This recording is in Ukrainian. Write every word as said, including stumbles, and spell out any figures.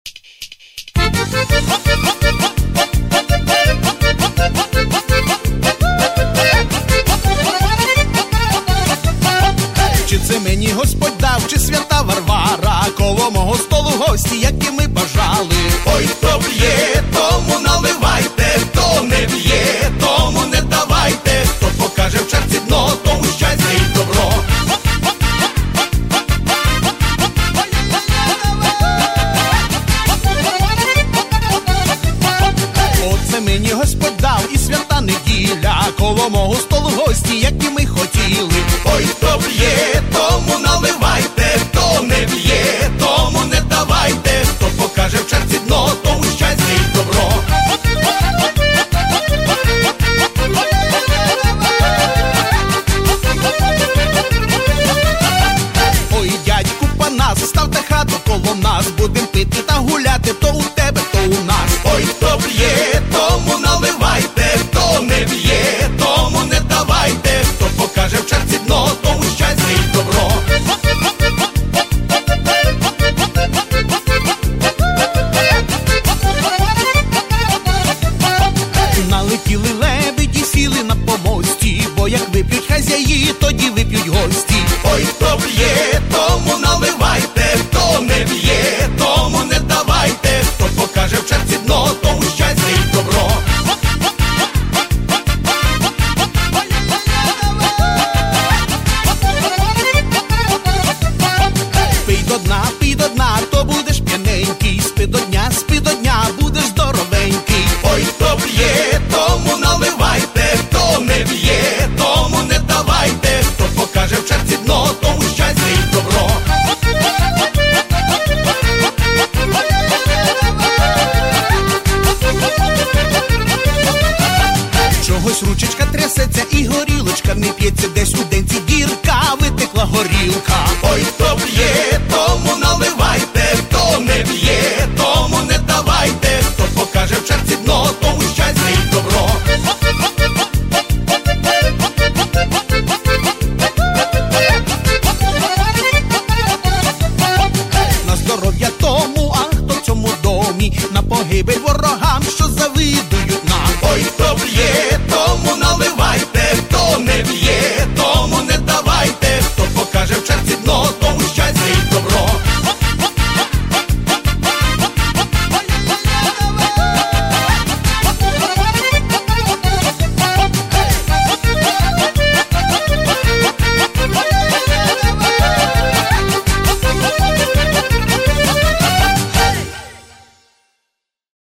Чи це мені Господь дав, чи свята Варвара, коло мого столу гості, які ми бажали. Ой, хто б'є, тому наливайте, хто не б'є, тому не давайте, хто покаже в чарці дно, тому щастя і добро. Оце мені Господь дав і свята неділя, коло мого столу гості, які ми хотіли. Ой, хто б'є, тому наливайте, хто не б'є, тому не давайте, хто покаже в чарці дно, тому щастя і добро. Ой, дядьку Панас, ставте хату коло нас, будем пити та гуляти, то у тебе, то у нас. Ой, хто б'є, тому наливайте, хто не б'є, тому не давайте, хто покаже в чарці дно, тому щастя і добро. Налетіли лебеді, сіли на помості, бо як вип'ють хазяї, тоді вип'ють гості. Ой, хто б'є, тому наливайте, хто не б'є, тому не давайте, хто покаже в чарці дно, тому щастя і добро. Пий до дна, пий до дна, то будеш п'яненький, спи до дня, спи до дня, будеш здоровенький. Ой, хто б'є, тому наливайте, хто не б'є, тому не давайте, хто покаже в чарці дно, тому щастя і добро. Чогось ручечка трясеться і горілочка не п'ється, десь у денці дірка, витекла горілка. Ой, хто б'є, тому наливайте, хто не б'є, тому не давайте, хто покаже в чарці дно, тому щастя і добро. На здоров'я тому, а хто в цьому домі, на погибель ворогам, що завидять